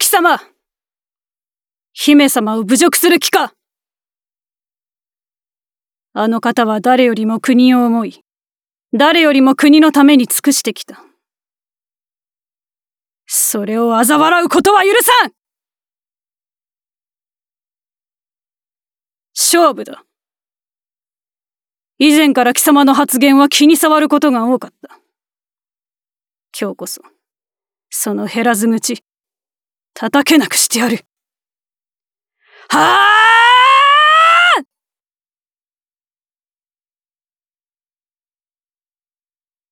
貴様、姫様を侮辱する気か。あの方は誰よりも国を思い、誰よりも国のために尽くしてきた。それを嘲笑うことは許さん。勝負だ。以前から貴様の発言は気に障ることが多かった。今日こそ、その減らず口、叩けなくしてやる。はあ！